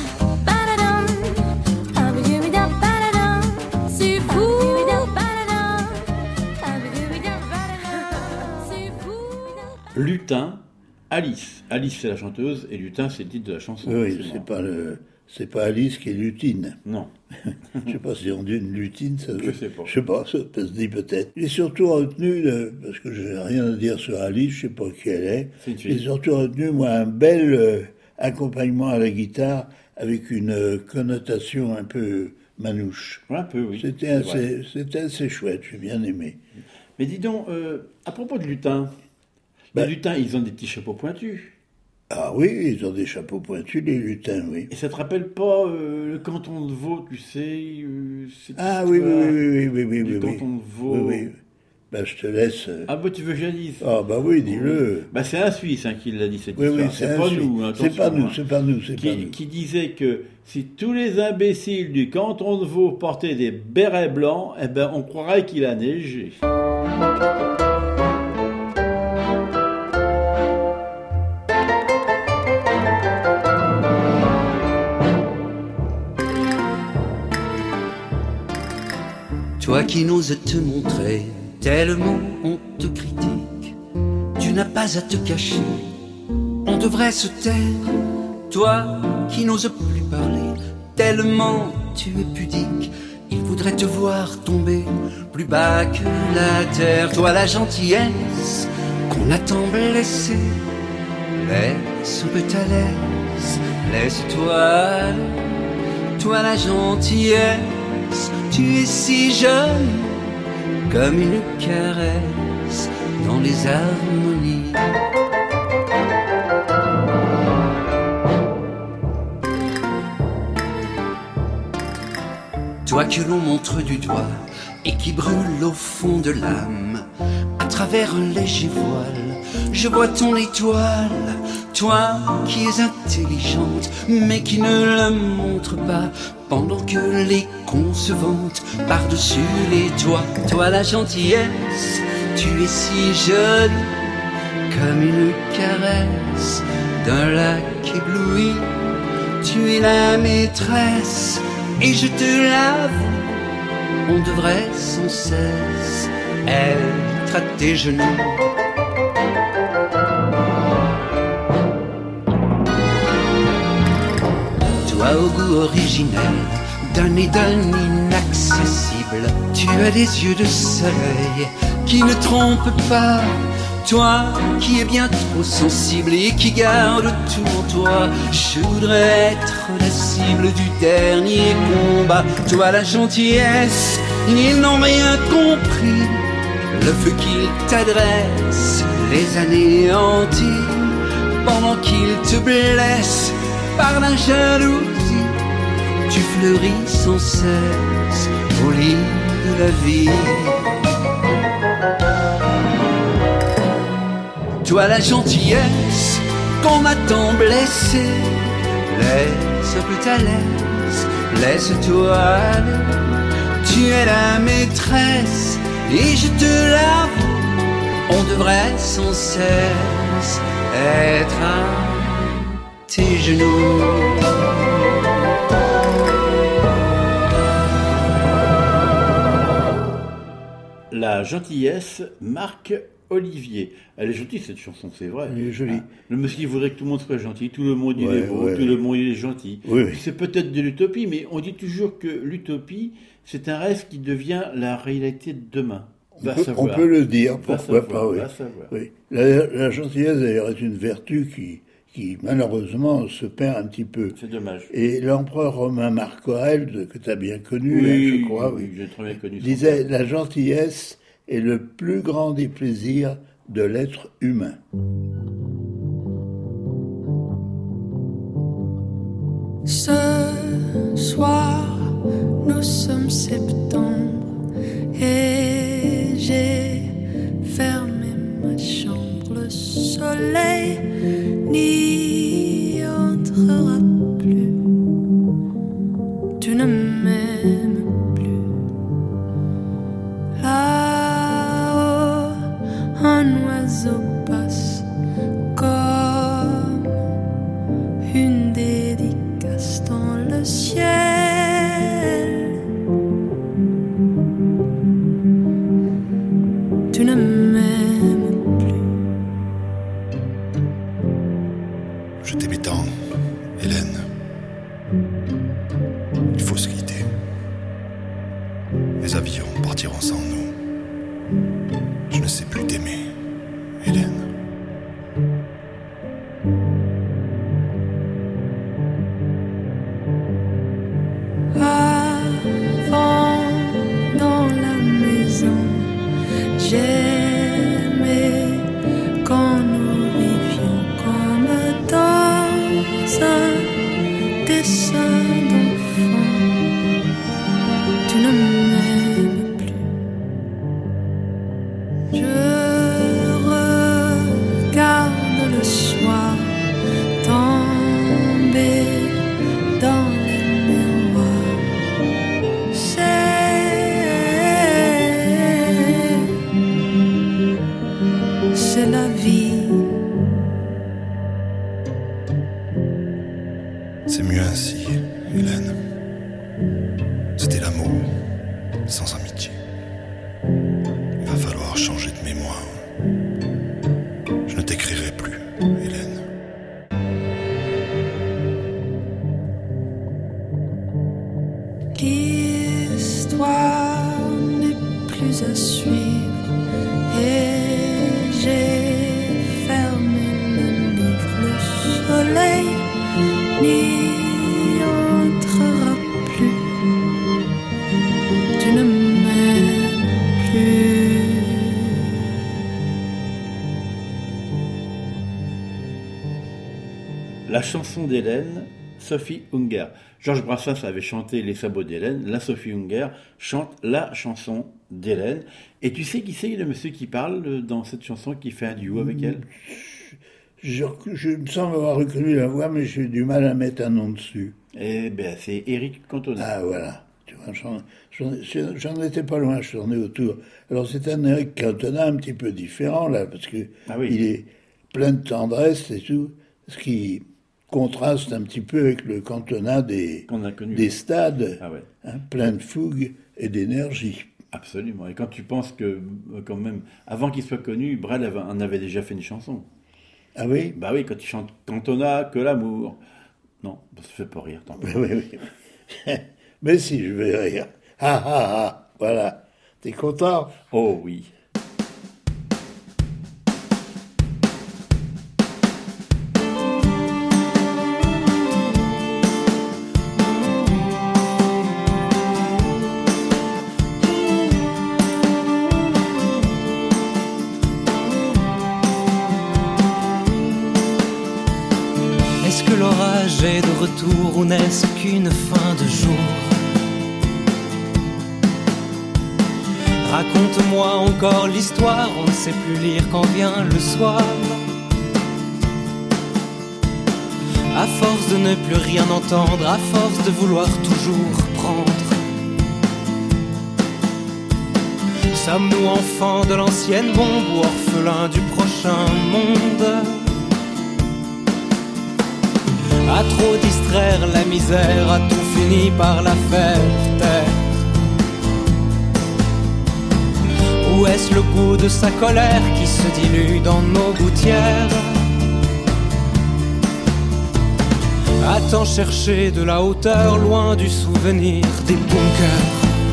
Lutin, Alice. Alice, c'est la chanteuse, et Lutin, c'est le titre de la chanson. Oui, c'est, c'est pas le, c'est pas Alice qui est lutine. Non. Je sais pas si on dit une lutine, ça. Je sais pas. Je sais pas, ça peut se dire peut-être. J'ai surtout retenu, de, parce que je n'ai rien à dire sur Alice, je sais pas qui elle est. C'est J'ai surtout retenu, moi, un bel euh, accompagnement à la guitare avec une euh, connotation un peu manouche. Un peu, oui. C'était assez, c'était assez chouette, j'ai bien aimé. Mais dis donc, euh, à propos de lutin. Les ben, lutins, ils ont des petits chapeaux pointus. Ah oui, ils ont des chapeaux pointus, les lutins, oui. Et ça te rappelle pas euh, le canton de Vaud, tu sais euh, Ah oui, oui, oui, oui, oui, oui, du oui, canton oui. de Vaud. Oui, oui. Ben, je te laisse... Euh... Ah bah tu veux que je dise? Ah bah oui, dis-le. Ben, c'est un Suisse hein, qui l'a dit, cette oui, histoire. Oui, c'est, c'est pas nous. Hein, c'est pas nous, c'est pas nous, c'est qui, pas nous. Qui disait que si tous les imbéciles du canton de Vaud portaient des bérets blancs, eh ben on croirait qu'il a neigé. Toi qui n'oses te montrer, tellement on te critique, tu n'as pas à te cacher, on devrait se taire. Toi qui n'oses plus parler, tellement tu es pudique, il voudrait te voir tomber plus bas que la terre. Toi la gentillesse qu'on a tant blessée, laisse un peu ta laisse, laisse-toi, toi la gentillesse. Tu es si jeune, comme une caresse dans les harmonies. Toi que l'on montre du doigt et qui brûle au fond de l'âme, à travers un léger voile, je vois ton étoile. Toi qui es intelligente, mais qui ne le montre pas, pendant que les cons se vantent par-dessus les toits. Toi la gentillesse, tu es si jeune, comme une caresse d'un lac ébloui. Tu es la maîtresse, et je te l'avoue, on devrait sans cesse être à tes genoux. Toi au goût originel, d'un Éden inaccessible, tu as des yeux de soleil qui ne trompent pas. Toi qui es bien trop sensible et qui garde tout en toi, je voudrais être la cible du dernier combat. Toi la gentillesse, ils n'ont rien compris. Le feu qu'ils t'adressent les anéantit, pendant qu'ils te blessent par la jalousie. Tu fleuris sans cesse au lit de la vie. Toi la gentillesse qu'on m'a tant blessé, laisse un peu ta laisse, laisse-toi aller. Tu es la maîtresse et je te l'avoue, on devrait sans cesse être à tes genoux. La gentillesse, Marc Olivier. Elle est gentille cette chanson, c'est vrai. Elle est jolie. Ah, le monsieur voudrait que tout le monde soit gentil, tout le monde il ouais, est beau, ouais, tout ouais. le monde il est gentil. Oui, oui. C'est peut-être de l'utopie, mais on dit toujours que l'utopie, c'est un rêve qui devient la réalité de demain. On peut, on peut le dire, pourquoi savoir, pas, oui. oui. La, la gentillesse, d'ailleurs, est une vertu qui, qui, malheureusement, se perd un petit peu. C'est dommage. Et l'empereur romain Marc Aurèle, que tu as bien connu, oui, hein, je crois, oui, oui, j'ai très bien connu disait « La gentillesse est le plus grand des plaisirs de l'être humain. » Ce soir, nous sommes septembre et j'ai fermé ma chambre. Le soleil n'y entrera plus. Tu ne m'aimes plus. Là-haut, un oiseau passe comme une dédicace dans le ciel. Tu ne m'aimes plus. Je t'aimais tant, Hélène. Il faut se quitter. Les avions partiront sans nous. Je ne sais plus t'aimer, Hélène. Avant, dans la maison, j'aimais quand nous vivions comme dans un dessin d'enfant. Tu ne m'aimes plus. Je regarde le soir tomber dans les miroirs. C'est c'est la vie. C'est mieux ainsi, Hélène. C'était l'amour, sans amitié. Il va falloir changer de mémoire. Je ne t'écrirai plus, Hélène. L'histoire n'est plus à suivre et j'ai fermé le livre. Le soleil n'y entrera plus. Tu ne m'aimes plus. La chanson d'Hélène, Sophie Unger. Georges Brassens avait chanté Les sabots d'Hélène. La Sophie Unger chante la chanson d'Hélène. Et tu sais qui c'est le monsieur qui parle dans cette chanson, qui fait un duo avec elle? Je, je me semble avoir reconnu la voix, mais j'ai du mal à mettre un nom dessus. Eh bien, c'est Éric Cantona. Ah, voilà. Tu vois, j'en, j'en, j'en étais pas loin, je tournais autour. Alors, c'est un Éric Cantona un petit peu différent, là, parce que ah oui. il est plein de tendresse et tout, ce qui contraste un petit peu avec le Cantona des, des stades, ah ouais. hein, plein de fougue et d'énergie. Absolument. Et quand tu penses que, quand même, avant qu'il soit connu, Brel avait, en avait déjà fait une chanson. Ah oui? Bah oui, quand il chante Cantona, que l'amour. Non, ça ne fait pas rire, tant pis. Oui, oui. Mais si, je vais rire. Ah ah ah, voilà. T'es content? Oh oui. que l'orage est de retour ou n'est-ce qu'une fin de jour? Raconte-moi encore l'histoire, on ne sait plus lire quand vient le soir. À force de ne plus rien entendre, à force de vouloir toujours prendre, sommes-nous enfants de l'ancienne bombe ou orphelins du prochain monde? À trop distraire la misère, a tout fini par la faire taire. Où est-ce le goût de sa colère qui se dilue dans nos gouttières? A-t-on cherché de la hauteur, loin du souvenir des bunkers?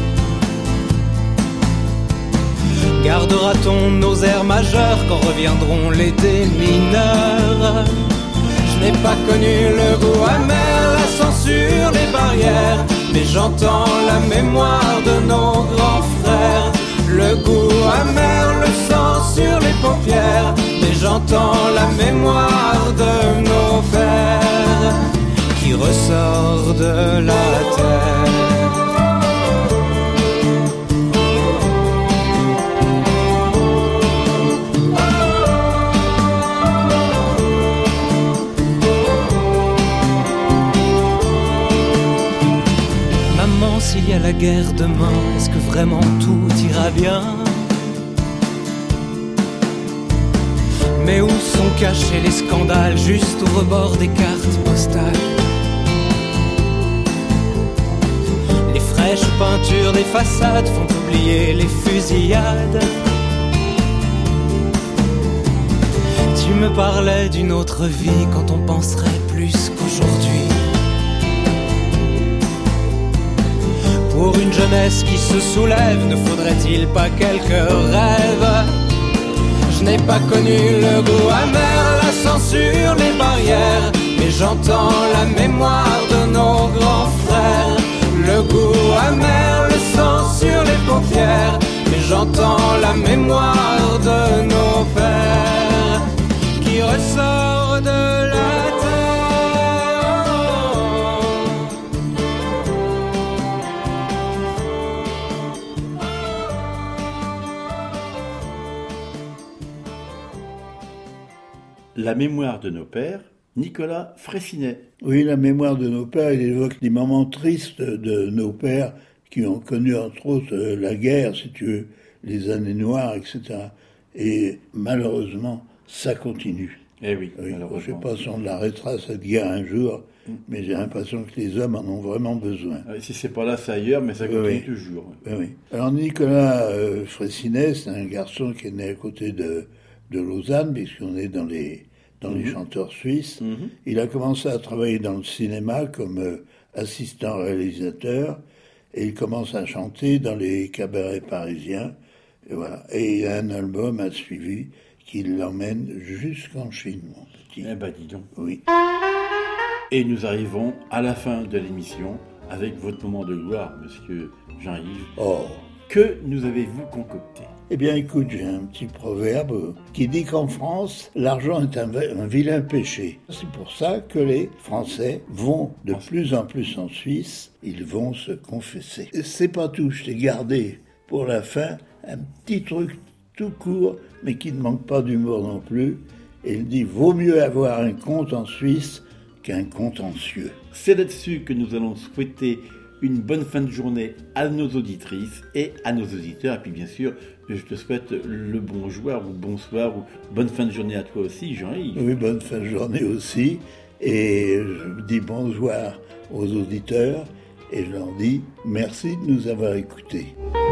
Gardera-t-on nos airs majeurs quand reviendront les démineurs? Je n'ai pas connu le goût amer, la censure, les barrières, mais j'entends la mémoire de nos grands frères. Le goût amer, le sang sur les paupières, mais j'entends la mémoire de nos pères qui ressort de la terre. Maman, s'il y a la guerre demain, est-ce que vraiment tout ira bien? Mais où sont cachés les scandales, juste au rebord des cartes postales? Les fraîches peintures des façades font oublier les fusillades. Tu me parlais d'une autre vie quand on penserait plus qu'aujourd'hui. Pour une jeunesse qui se soulève, ne faudrait-il pas quelques rêves? Je n'ai pas connu le goût amer, la censure, les barrières, mais j'entends la mémoire de nos grands frères. Le goût amer, le sang sur les paupières, mais j'entends la mémoire de nos pères qui ressort de la La mémoire de nos pères, Nicolas Fraissinet. Oui, la mémoire de nos pères, il évoque des moments tristes de nos pères qui ont connu entre autres la guerre, si tu veux, les années noires, et cetera. Et malheureusement, ça continue. Eh oui, oui malheureusement. Je ne sais pas si on l'arrêtera cette guerre un jour, mm. mais j'ai l'impression que les hommes en ont vraiment besoin. Ah, si c'est pas là, c'est ailleurs, mais ça continue oui. toujours. Oui, oui. Alors Nicolas euh, Fraissinet, c'est un garçon qui est né à côté de, de Lausanne, puisqu'on est dans les... dans mmh. les chanteurs suisses. Mmh. Il a commencé à travailler dans le cinéma comme euh, assistant réalisateur et il commence à chanter dans les cabarets parisiens. Et voilà. Et il y a un album à suivi qui l'emmène jusqu'en Chine, mon petit. Eh ben, dis donc. Oui. Et nous arrivons à la fin de l'émission avec votre moment de gloire, monsieur Jean-Yves. Oh. Que nous avez-vous concocté? Eh bien, écoute, j'ai un petit proverbe qui dit qu'en France, l'argent est un, un vilain péché. C'est pour ça que les Français vont de plus en plus en Suisse, ils vont se confesser. Et c'est pas tout, je t'ai gardé pour la fin un petit truc tout court, mais qui ne manque pas d'humour non plus. Et il dit, vaut mieux avoir un compte en Suisse qu'un contentieux. C'est là-dessus que nous allons souhaiter une bonne fin de journée à nos auditrices et à nos auditeurs. Et puis bien sûr, je te souhaite le bonjour ou bonsoir ou bonne fin de journée à toi aussi, Jean-Yves. Oui, bonne fin de journée aussi. Et je dis bonsoir aux auditeurs et je leur dis merci de nous avoir écoutés.